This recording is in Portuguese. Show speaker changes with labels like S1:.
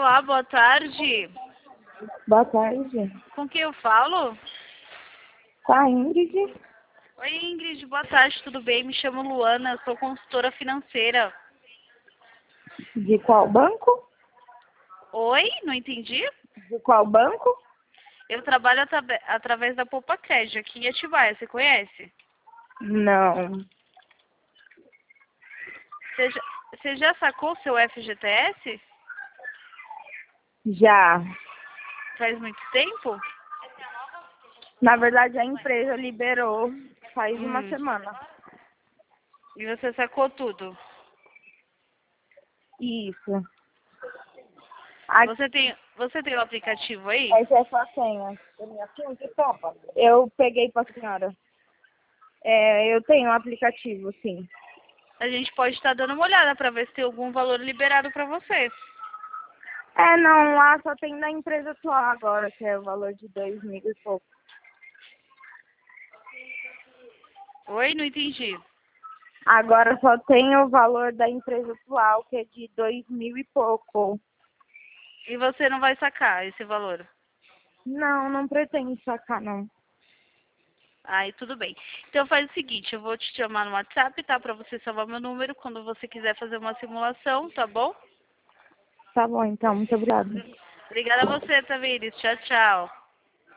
S1: Olá, boa tarde.
S2: Boa tarde.
S1: Com quem eu falo?
S2: Com a Ingrid?
S1: Oi, Ingrid, boa tarde, tudo bem? Me chamo Luana, eu sou consultora financeira.
S2: De qual banco?
S1: Oi, não entendi?
S2: De qual banco?
S1: Eu trabalho através da Poupa Crédito aqui em Atibaia, você conhece?
S2: Não.
S1: Você já sacou seu FGTS?
S2: Já.
S1: Faz muito tempo?
S2: Na verdade, a empresa liberou faz uma
S1: Hum.
S2: semana.
S1: E você sacou tudo?
S2: Isso.
S1: Você tem o aplicativo aí?
S2: Essa é a sua senha. Eu peguei pra senhora. Eu tenho um aplicativo, sim.
S1: A gente pode estar dando uma olhada para ver se tem algum valor liberado para você.
S2: Não, lá só tem da empresa atual agora, que é o valor de 2.000 e pouco.
S1: Oi, não entendi.
S2: Agora só tem o valor da empresa atual, que é de 2.000 e pouco.
S1: E você não vai sacar esse valor?
S2: Não pretendo sacar, não.
S1: Aí tudo bem. Então faz o seguinte, eu vou te chamar no WhatsApp, tá? Pra você salvar meu número quando você quiser fazer uma simulação, tá bom?
S2: Tá bom, então. Muito obrigada.
S1: Obrigada a você, Tamires. Tchau, tchau.